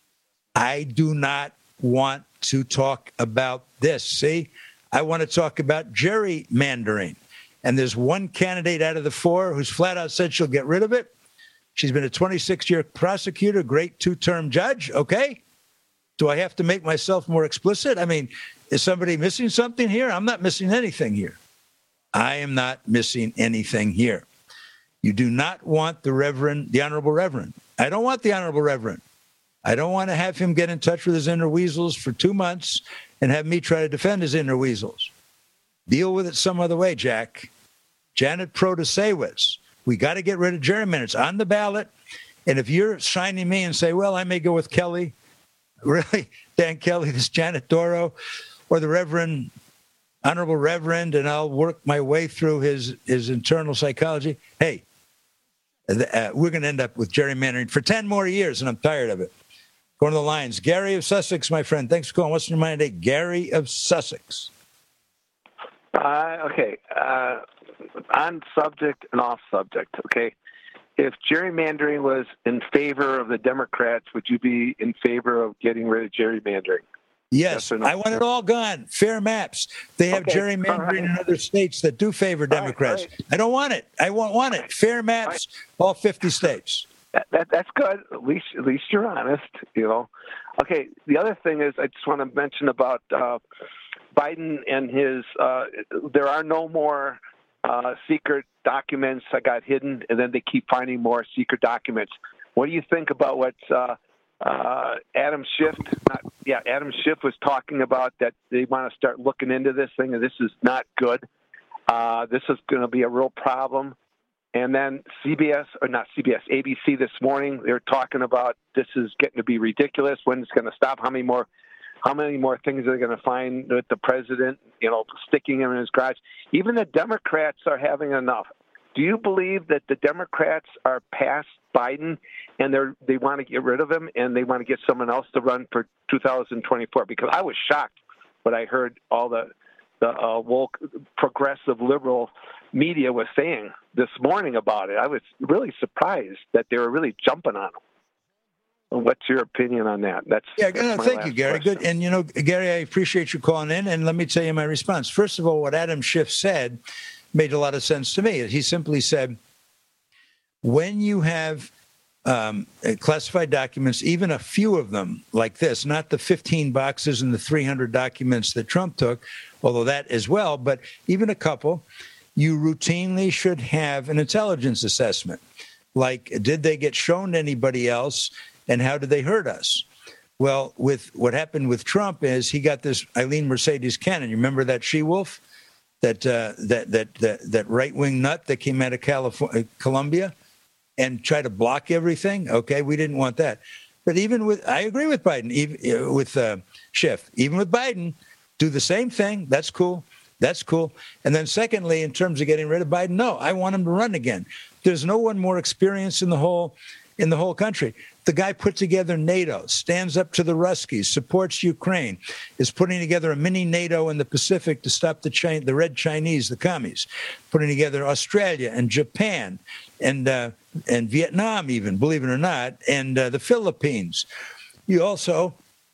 I do not want to talk about this. See, I want to talk about gerrymandering. And there's one candidate out of the four who's flat out said she'll get rid of it. She's been a twenty-six-year prosecutor, great two-term judge. Okay. Do I have to make myself more explicit? I mean, is somebody missing something here? I'm not missing anything here. I am not missing anything here. You do not want the Reverend, the Honorable Reverend. I don't want the Honorable Reverend. I don't want to have him get in touch with his inner weasels for two months and have me try to defend his inner weasels. Deal with it some other way, Jack. Janet Protasiewicz. We got to get rid of gerrymandering. It's on the ballot. And if you're signing me and say, well, I may go with Kelly, really, Dan Kelly, this Janet Doro, or the Reverend, Honorable Reverend, and I'll work my way through his, his internal psychology. Hey, uh, we're going to end up with gerrymandering for ten more years, and I'm tired of it. Going to the lines. Gary of Sussex, my friend. Thanks for calling. What's in your mind today? Gary of Sussex. Uh, okay. Uh, on subject and off subject, okay? If gerrymandering was in favor of the Democrats, would you be in favor of getting rid of gerrymandering? Yes, yes no? I want it all gone. Fair maps. They have okay. gerrymandering right. in other states that do favor Democrats. Right, right. I don't want it. I won't want it. Fair maps, all, right. all fifty states. That, that, that's good. At least, at least you're honest, you know. Okay, the other thing is I just want to mention about uh, Biden and his, uh, there are no more uh, secret documents that got hidden, and then they keep finding more secret documents. What do you think about what uh, uh, Adam Schiff, not, yeah, Adam Schiff was talking about, that they want to start looking into this thing, and this is not good. Uh, this is going to be a real problem. And then C B S, or not C B S, A B C this morning, they're talking about this is getting to be ridiculous. When it's going to stop? How many more, how many more things are they going to find with the president? You know, sticking him in his garage. Even the Democrats are having enough. Do you believe that the Democrats are past Biden and they they want to get rid of him and they want to get someone else to run for two thousand twenty-four? Because I was shocked when I heard all the the uh, woke, progressive, liberal media was saying this morning about it. I was really surprised that they were really jumping on him. What's your opinion on that? That's yeah. That's no, thank you, Gary. Question. Good, and you know, Gary, I appreciate you calling in. And let me tell you my response. First of all, what Adam Schiff said made a lot of sense to me. He simply said, when you have um, classified documents, even a few of them like this, not the fifteen boxes and the three hundred documents that Trump took, although that as well, but even a couple, you routinely should have an intelligence assessment. Like, did they get shown to anybody else, and how did they hurt us? Well, with what happened with Trump is he got this Eileen Mercedes Cannon. You remember that she-wolf, that uh, that that that, that right-wing nut that came out of California, Colombia, and tried to block everything? Okay, we didn't want that. But even with, I agree with Biden, even with uh, Schiff, even with Biden, do the same thing. That's cool. That's cool. And then secondly, in terms of getting rid of Biden, no, I want him to run again. There's no one more experienced in the whole in the whole country. The guy put together NATO, stands up to the Ruskies, supports Ukraine, is putting together a mini NATO in the Pacific to stop the China, the red Chinese, the commies, putting together Australia and Japan and uh, and Vietnam even, believe it or not, and uh, the Philippines. He also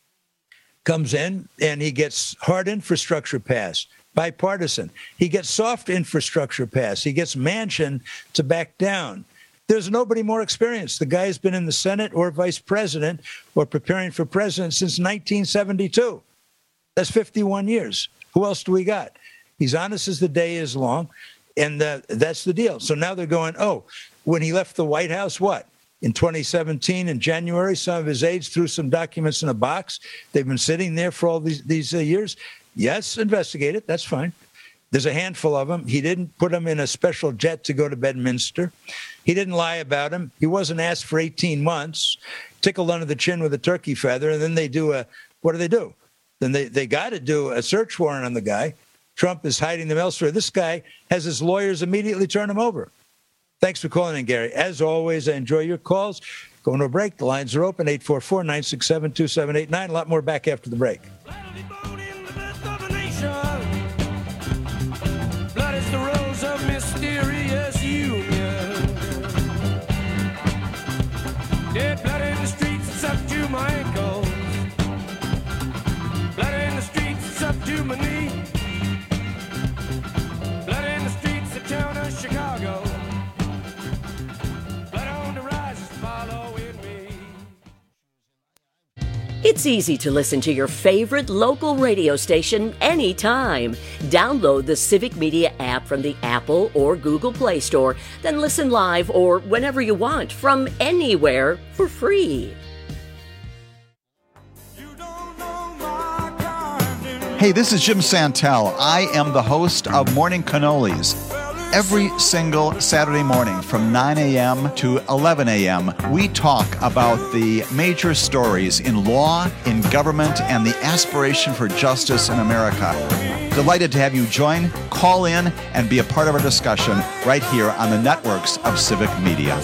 comes in and he gets hard infrastructure passed. Bipartisan. He gets soft infrastructure passed. He gets Manchin to back down. There's nobody more experienced. The guy's been in the Senate or vice president or preparing for president since nineteen seventy-two. That's fifty-one years. Who else do we got? He's honest as the day is long, and uh, that's the deal. So now they're going, oh, when he left the White House, what? In twenty seventeen, in January, some of his aides threw some documents in a box. They've been sitting there for all these, these uh, years. Yes, investigate it. That's fine. There's a handful of them. He didn't put them in a special jet to go to Bedminster. He didn't lie about him. He wasn't asked for eighteen months, tickled under the chin with a turkey feather, and then they do a, what do they do? Then they, they got to do a search warrant on the guy. Trump is hiding them elsewhere. This guy has his lawyers immediately turn him over. Thanks for calling in, Gary. As always, I enjoy your calls. Going to a break. The lines are open, eight four four, nine six seven, two seven eight nine. A lot more back after the break. Blood is the rose of mysterious union. Dead blood in the streets, it's up to my ankles. Blood in the streets, it's up to my knee. Blood in the streets, the town of Chicago. Blood on the rise is following me. It's easy to listen to your favorite local radio station anytime. Download the Civic Media app from the Apple or Google Play Store, then listen live or whenever you want from anywhere for free. Hey, this is Jim Santel. I am the host of Morning Cannolis. Every single Saturday morning from nine a.m. to eleven a.m., we talk about the major stories in law, in government, and the aspiration for justice in America. Delighted to have you join, call in, and be a part of our discussion right here on the networks of Civic Media.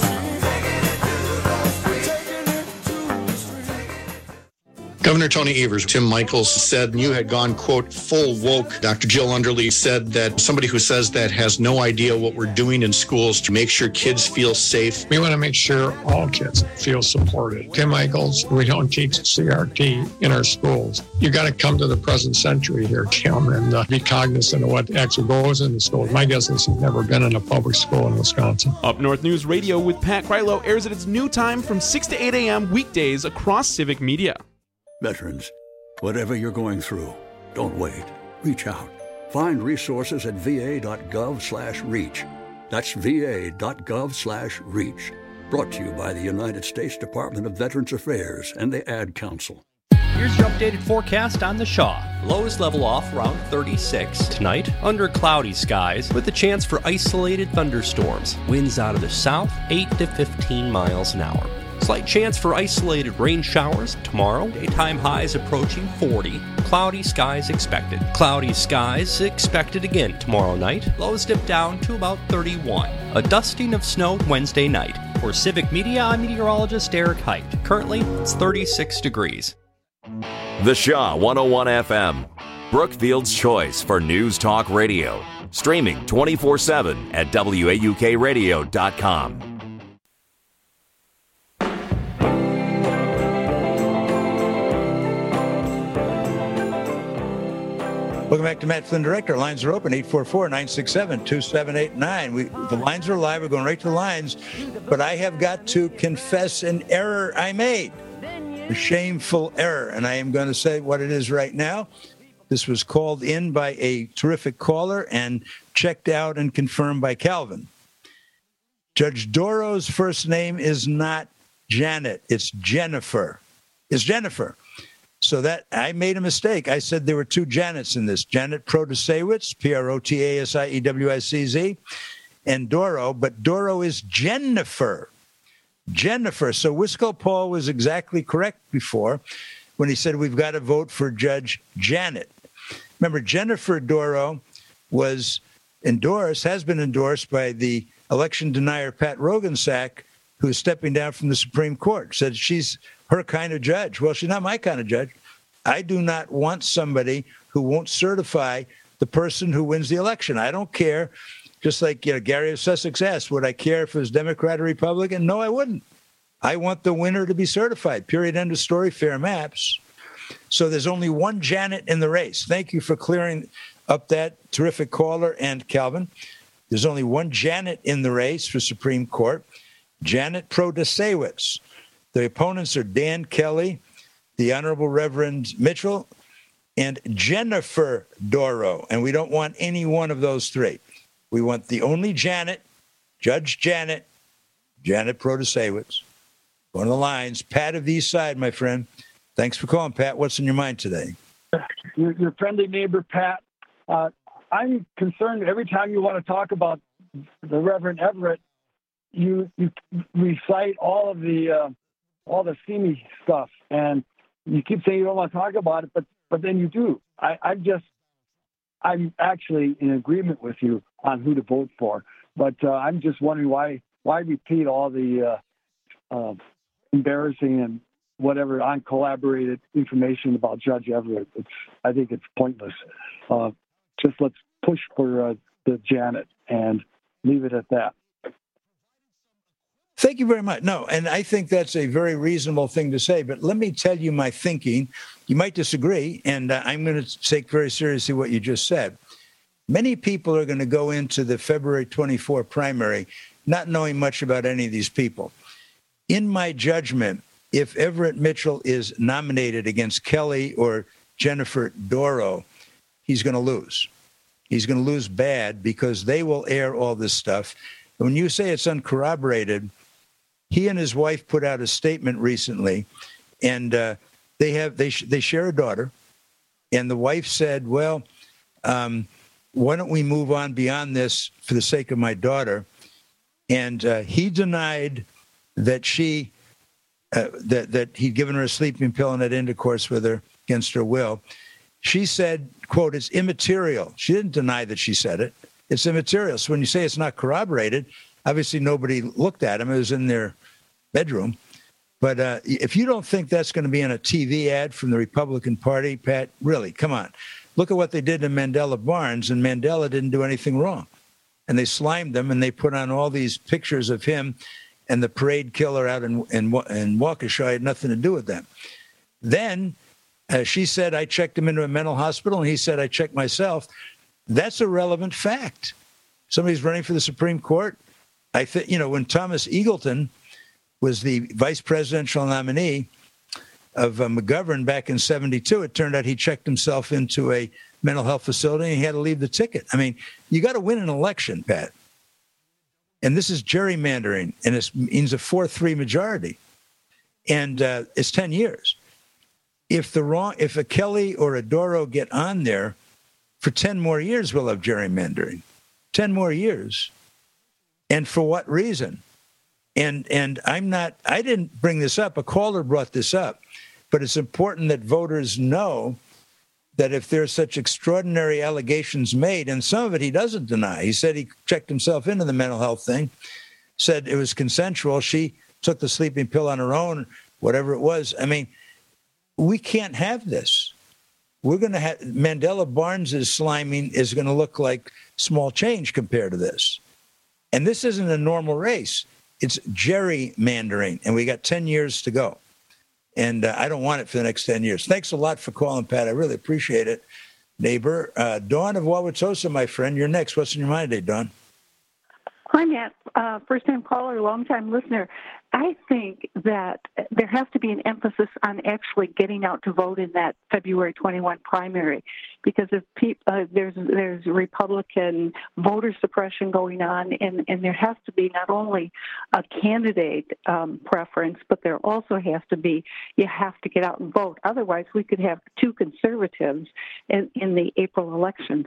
Governor Tony Evers, Tim Michels said you had gone, quote, full woke. Doctor Jill Underly said that somebody who says that has no idea what we're doing in schools to make sure kids feel safe. We want to make sure all kids feel supported. Tim Michels, we don't teach C R T in our schools. You got to come to the present century here, Tim, and uh, be cognizant of what actually goes in the schools. My guess is he's never been in a public school in Wisconsin. Up North News Radio with Pat Krylo airs at its new time from six to eight a.m. weekdays across Civic Media. Veterans, whatever you're going through, don't wait. Reach out. Find resources at va.gov slash reach. That's va.gov slash reach. Brought to you by the United States Department of Veterans Affairs and the Ad Council. Here's your updated forecast on the Shaw. Lows level off around thirty-six. Tonight, under cloudy skies with a chance for isolated thunderstorms. Winds out of the south, eight to fifteen miles an hour. Slight chance for isolated rain showers tomorrow. Daytime highs approaching forty. Cloudy skies expected. Cloudy skies expected again tomorrow night. Lows dip down to about thirty-one. A dusting of snow Wednesday night. For Civic Media, I'm meteorologist Eric Height. Currently, it's thirty-six degrees. The Shaw one oh one F M, Brookfield's choice for news talk radio. Streaming twenty-four seven at W A U K radio dot com. Welcome back to Matt Flynn Direct. Our lines are open, eight four four, nine six seven, two seven eight nine. We, the lines are live. We're going right to the lines. But I have got to confess an error I made, a shameful error. And I am going to say what it is right now. This was called in by a terrific caller and checked out and confirmed by Calvin. Judge Doro's first name is not Janet. It's Jennifer. It's Jennifer. So that I made a mistake. I said there were two Janets in this. Janet Protasiewicz, P R O T A S I E W I C Z, and Doro. But Doro is Jennifer. Jennifer. So Wisco Paul was exactly correct before when he said we've got to vote for Judge Janet. Remember, Jennifer Doro was endorsed, has been endorsed by the election denier Pat Roggensack, who is stepping down from the Supreme Court. Said she's her kind of judge. Well, she's not my kind of judge. I do not want somebody who won't certify the person who wins the election. I don't care. Just like, you know, Gary of Sussex asked, would I care if it was Democrat or Republican? No, I wouldn't. I want the winner to be certified. Period. End of story. Fair maps. So there's only one Janet in the race. Thank you for clearing up that terrific caller and Calvin. There's only one Janet in the race for Supreme Court, Janet Protasiewicz. The opponents are Dan Kelly, the Honorable Reverend Mitchell, and Jennifer Doro. And we don't want any one of those three. We want the only Janet, Judge Janet, Janet Protasiewicz. One of the lines, Pat of the East Side, my friend. Thanks for calling, Pat. What's in your mind today? Your, your friendly neighbor, Pat. Uh, I'm concerned every time you want to talk about the Reverend Everett, you you recite all of the uh, all the steamy stuff, and you keep saying you don't want to talk about it, but but then you do. I, I'm just I'm actually in agreement with you on who to vote for, but uh, I'm just wondering why why repeat all the uh, uh, embarrassing and whatever uncollaborated information about Judge Everett. It's I think it's pointless. Uh, just let's push for uh, the Janet and leave it at that. Thank you very much. No, and I think that's a very reasonable thing to say. But let me tell you my thinking. You might disagree, and uh, I'm going to take very seriously what you just said. Many people are going to go into the February twenty-fourth primary not knowing much about any of these people. In my judgment, if Everett Mitchell is nominated against Kelly or Jennifer Doro, he's going to lose. He's going to lose bad because they will air all this stuff. And when you say it's uncorroborated, he and his wife put out a statement recently, and uh, they have they sh- they share a daughter, and the wife said, "Well, um, why don't we move on beyond this for the sake of my daughter?" And uh, he denied that she uh, that that he'd given her a sleeping pill and had intercourse with her against her will. She said, "quote It's immaterial." She didn't deny that she said it. It's immaterial. So when you say it's not corroborated, obviously nobody looked at him. It was in their bedroom. But uh, if you don't think that's going to be in a T V ad from the Republican Party, Pat, really, come on. Look at what they did to Mandela Barnes, and Mandela didn't do anything wrong. And they slimed him, and they put on all these pictures of him and the parade killer out in, in, in Waukesha. I had nothing to do with that. Then uh, she said, I checked him into a mental hospital, and he said, I checked myself. That's a relevant fact. Somebody's running for the Supreme Court. I think, you know, when Thomas Eagleton was the vice presidential nominee of uh, McGovern back in seventy-two, it turned out he checked himself into a mental health facility and he had to leave the ticket. I mean, you got to win an election, Pat. And this is gerrymandering, and it means a four three majority. And uh, it's ten years. If the wrong, if a Kelly or a Doro get on there, for ten more years, we'll have gerrymandering. ten more years. And for what reason? And and I'm not, I didn't bring this up. A caller brought this up. But it's important that voters know that if there's such extraordinary allegations made, and some of it he doesn't deny. He said he checked himself into the mental health thing, said it was consensual. She took the sleeping pill on her own, whatever it was. I mean, we can't have this. We're going to have, Mandela Barnes's sliming is going to look like small change compared to this. And this isn't a normal race. It's gerrymandering, and we got ten years to go. And uh, I don't want it for the next ten years. Thanks a lot for calling, Pat. I really appreciate it, neighbor. Uh, Dawn of Wauwatosa, my friend, you're next. What's in your mind today, Dawn? Hi, Matt. Uh, first-time caller, long-time listener. I think that there has to be an emphasis on actually getting out to vote in that February twenty-first primary, because if pe- uh, there's there's Republican voter suppression going on, and, and there has to be not only a candidate um, preference, but there also has to be, you have to get out and vote. Otherwise, we could have two conservatives in, in the April election.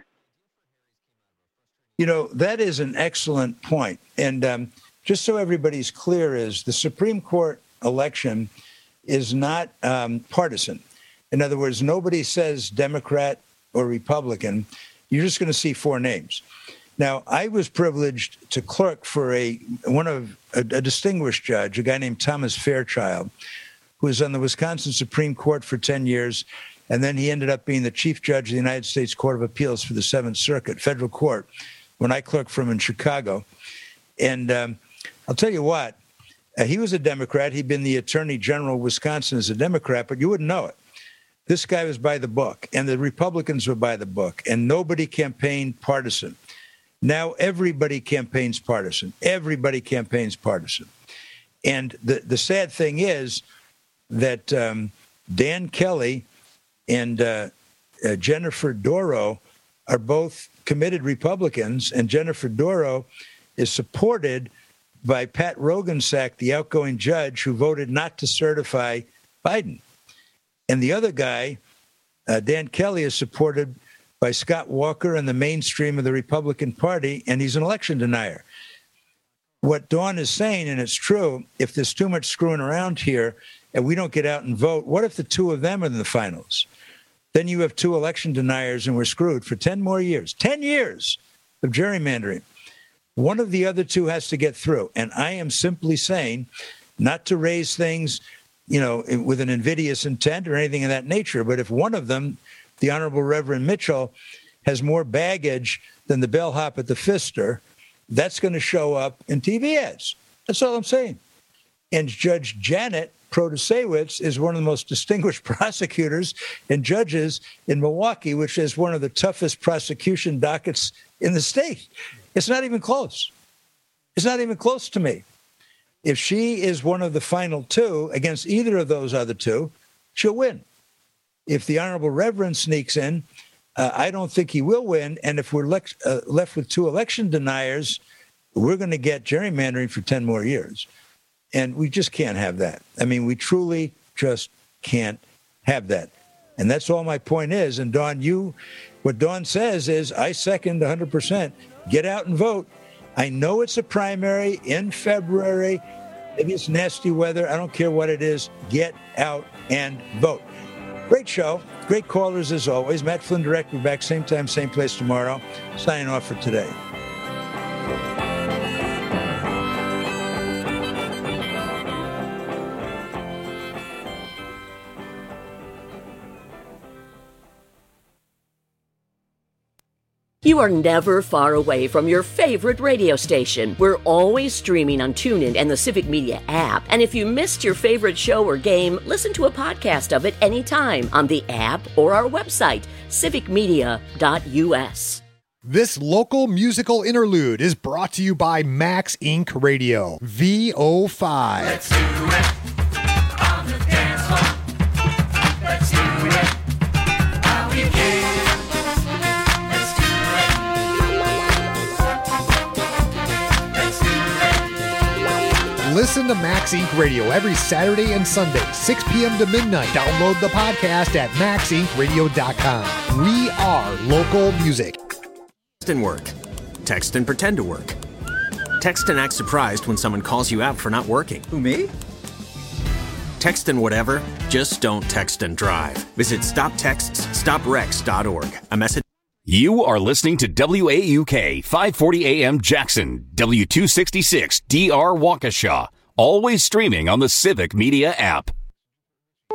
You know, that is an excellent point. And um, just so everybody's clear, is the Supreme Court election is not um, partisan. In other words, nobody says Democrat or Republican. You're just going to see four names. Now, I was privileged to clerk for a one of a, a distinguished judge, a guy named Thomas Fairchild, who was on the Wisconsin Supreme Court for ten years. And then he ended up being the chief judge of the United States Court of Appeals for the Seventh Circuit, federal court, when I clerked for him in Chicago. And um, I'll tell you what, uh, he was a Democrat. He'd been the attorney general of Wisconsin as a Democrat, but you wouldn't know it. This guy was by the book, and the Republicans were by the book, and nobody campaigned partisan. Now everybody campaigns partisan. Everybody campaigns partisan. And the, the sad thing is that um, Dan Kelly and uh, uh, Jennifer Doro are both committed Republicans, and Jennifer Doro is supported by Pat Roggensack, the outgoing judge who voted not to certify Biden. And the other guy, uh, Dan Kelly, is supported by Scott Walker and the mainstream of the Republican Party, and he's an election denier. What Dawn is saying, and it's true, if there's too much screwing around here and we don't get out and vote, what if the two of them are in the finals? Then you have two election deniers, and we're screwed for ten more years. ten years of gerrymandering. One of the other two has to get through. And I am simply saying, not to raise things, you know, with an invidious intent or anything of that nature, but if one of them, the Honorable Reverend Mitchell, has more baggage than the bellhop at the Pfister, that's going to show up in T V ads. That's all I'm saying. And Judge Janet Protasewicz is one of the most distinguished prosecutors and judges in Milwaukee, which is one of the toughest prosecution dockets in the state. It's not even close. It's not even close to me. If she is one of the final two against either of those other two, she'll win. If the Honorable Reverend sneaks in, uh, I don't think he will win. And if we're le- uh, left with two election deniers, we're going to get gerrymandering for ten more years. And we just can't have that. I mean, we truly just can't have that. And that's all my point is. And Dawn, you, what Dawn says is, I second one hundred percent. Get out and vote. I know it's a primary in February. Maybe it's nasty weather. I don't care what it is. Get out and vote. Great show. Great callers as always. Matt Flynn Direct. We're back same time, same place tomorrow. Signing off for today. You are never far away from your favorite radio station. We're always streaming on TuneIn and the Civic Media app. And if you missed your favorite show or game, listen to a podcast of it anytime on the app or our website, civic media dot u s. This local musical interlude is brought to you by Max Incorporated. Radio, V O five. Let's do it on the dance floor. Let's do it. How we can. Let's do it. Let's do it. Listen to Max Incorporated. Radio every Saturday and Sunday, six p.m. to midnight. Download the podcast at max inc radio dot com. We are local music. Text and work. Text and pretend to work. Text and act surprised when someone calls you out for not working. Who, me? Text and whatever, just don't text and drive. Visit stop texts stop wrecks dot org. A message. You are listening to W A U K five forty A M Jackson, W two sixty-six D R Waukesha, always streaming on the Civic Media app.